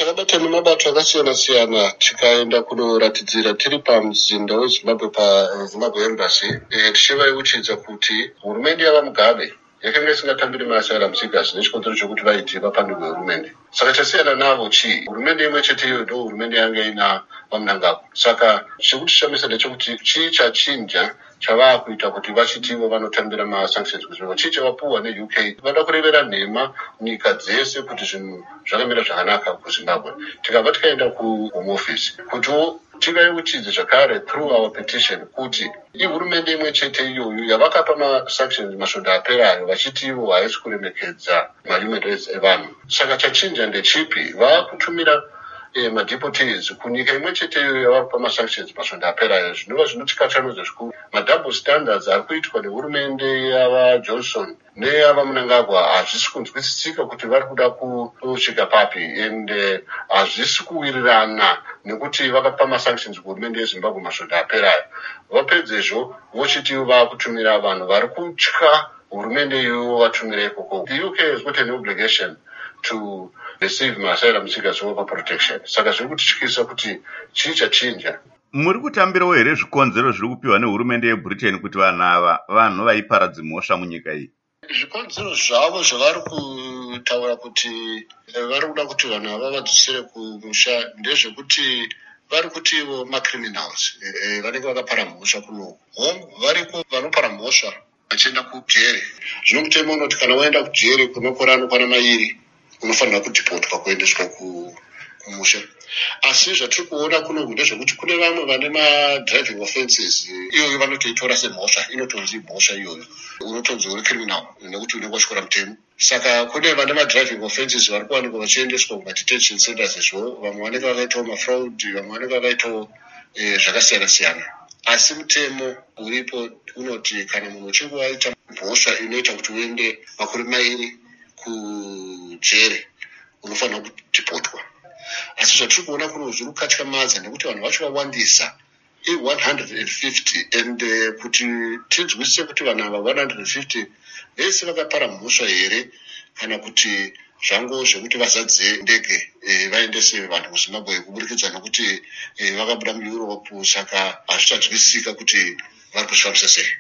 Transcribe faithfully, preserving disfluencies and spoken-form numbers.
takabata nemabato akasiyana siyana tikaenda kunoratidzira tiri pamuzinda weZimbabwe paZimbabwe Embassy tichivaiuchidza kuti hurumende yava Mugabe yakanga isingatambiri maasara Mzimba nechikonzero chokuti vaiti vapandurwe hurumende. Saka chasiyana navo chi hurumende imwe chete iyo ndo hurumende yanga ina vaMnangagwa. Saka chikuti chamisa ndechekuti chii chachinja chava kuita kuti vachitivo vanotambira masanctions kuzvinhu chii chavapuwa neU K vada kurevera nhema nyika dzese kuti zvinhu zvakamira zvakanaka kuZimbabwe. Tikabva tikaenda kuHome Office kuti tivaiuchidze zvakare through our petition kuti ihurumende imwe chete iyoyo yavakapa masanctions masvondo aperayo vachitivo haisi kuremekedza mahuman rights evanhu. Saka chachinja ndechipi? Vakutumira Eh, madeportees kunyika imwe chete iyo yavakupa masanctions masvondo aperayo zvinova zvinotikatanudza zvikuru. Madouble standards ari kuitwa nehurumende yava Johnson neyava Mnangagwa hazvisi kunzwisisika kuti vari kuda kusvika papi, ende hazvisi kuwirirana nekuti vakapa masanctions kuhurumende yeZimbabwe masvondo aperayo. Vapedzezvo vochiti vakutumira vanhu vari kutya hurumende iyoyo vatumira ikoko. The U K has got an obligation to receive maasylum seekers for protection. Saka zviri kutityisa kuti chii chachinja. Muri kutambirawo here zvikonzero zviri kupiwa nehurumende yeBritain kuti vanhu ava vanhu vaiparadza mhosva munyika iyi? Zvikonzero zvavo zvavari kutaura kuti vari kuda kuti vanhu ava vadzosere kumusha ndezvekuti vari kutivo macriminals vanenge vakapara mhosva kuno variko vanopara mhosva vachienda kujere. Zvino mutemo unoti kana waenda kujere kwemakore anokwana mairi unofanira kudhipotwa kuendeswa kumusha. Asi zvatiri kuona kuno ndezvekuti kune vamwe vane madriving offences iyoyo vanotoitora semhosva, inotonzi mhosva iyoyo unotonzi uri criminal nekuti unenge wachikora mutemo. Saka kune vane madriving offences vari kuwanikwa vachiendeswa kumadetention centers izvo, vamwe vanenge vakaitawo mafraud, vamwe vanenge vakaitawo zvakasiyana siyana. Asi mutemo uripo unoti kana munhu uchinge waita mhosva inoita kuti uende makore mairi kujere unofanira kudhipotwa. Asi zvatiri kuona kuno zviri kukatyamadza nekuti vanhu vacho vawandisa i one hundred fifty, and uh, kuti tinzwisise kuti vanhu ava one hundred fifty vese vakapara mhosva here kana kuti zvango zvekuti vazadze ndege e, vaendese vanhu kuZimbabwe kuburikidza nokuti e, vakabuda muEurope. Saka hazvichazwisisika kuti vari kuzvifambisa sei.